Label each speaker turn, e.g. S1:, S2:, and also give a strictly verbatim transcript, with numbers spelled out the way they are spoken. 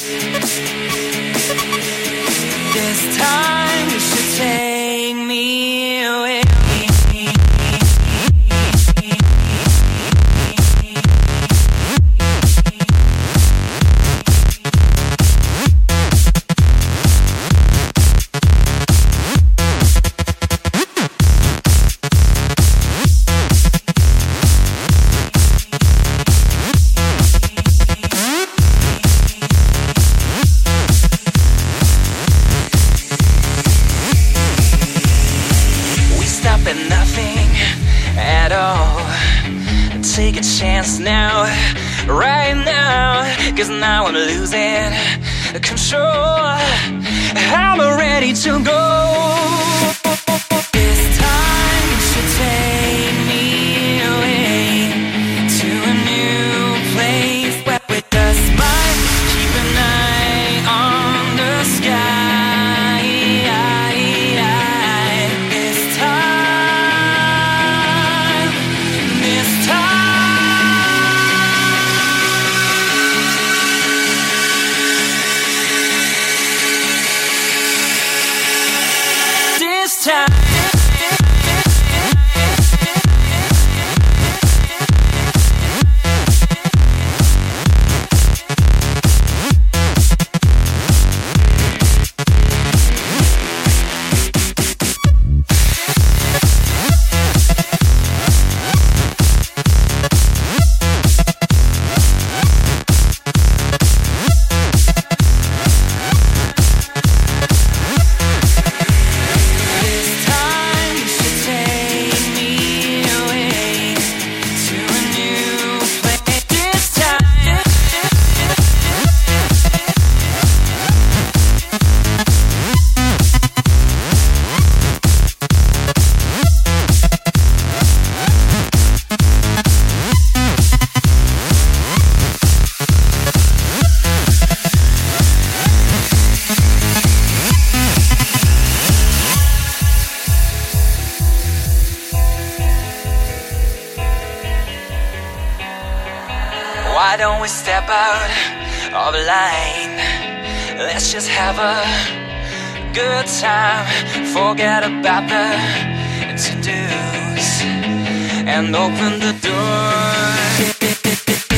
S1: This time you should take me away.
S2: At nothing at all. Take a chance now, right now, 'cause now I'm losing control. I'm ready to go.
S1: This time you should take me away to a new place where we just might keep an eye on the sky. Time.
S2: Why don't we step out of line? Let's just have a good time. Forget about the to-dos and open the door.